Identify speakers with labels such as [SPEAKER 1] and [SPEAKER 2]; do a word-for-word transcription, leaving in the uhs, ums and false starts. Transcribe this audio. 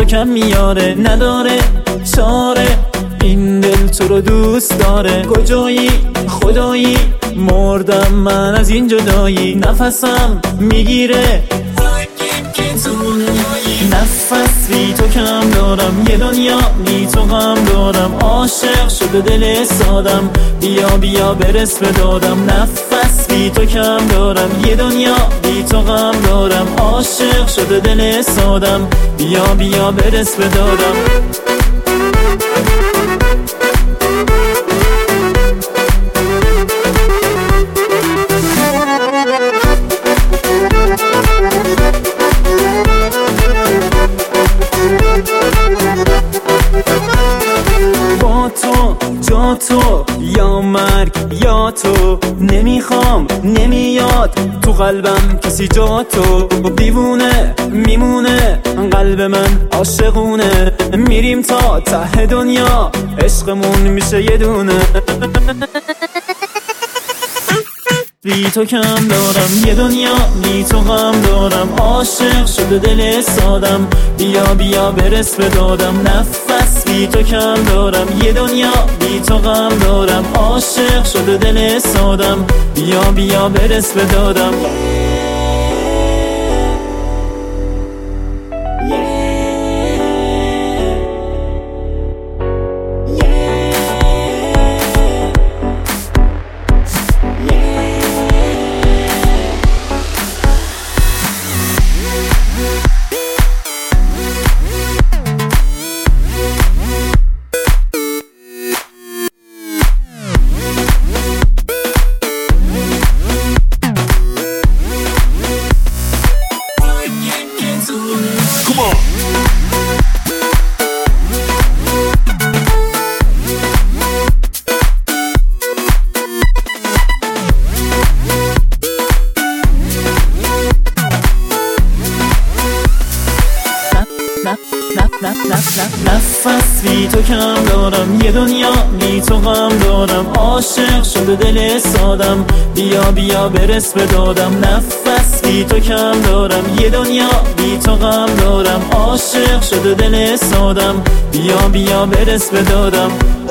[SPEAKER 1] تو کم میاره، نداره چاره، این دل تو رو دوست داره. کجایی خدایی مردم من از این جدایی، نفسم میگیره نفس بی تو کم دارم، یه دنیا بی تو غم دارم. عاشق شده دل سادم، بیا بیا برس به دادم. نفس بی تو کم دارم، یه دنیا بی تو غم دارم. عاشق شده دل سادم، بیا بیا برس به دادم. جا تو یا مرگ یا تو، نمیخوام نمیاد تو قلبم کسی جا تو. دیوونه میمونه قلب من عاشقونه، میریم تا ته دنیا عشقمون میشه یه دونه. بی تو کم دارم، یه دنیا بی تو غم دارم. عاشق شده دل سادم، بیا بیا برس به دادم. نفس بی تو کم دارم، یه دنیا بی تو غم دارم. عاشق شده دل سادم، بیا بیا برس به دادم. نفس بی تو کم دارم، یه دنیا بی تو غم دارم. عاشق شده دل سادم، بیا بیا برس به دادم. نفس بی تو کم دارم، یه دنیا بی تو غم دارم. عاشق شده دل سادم، بیا بیا برس به دادم.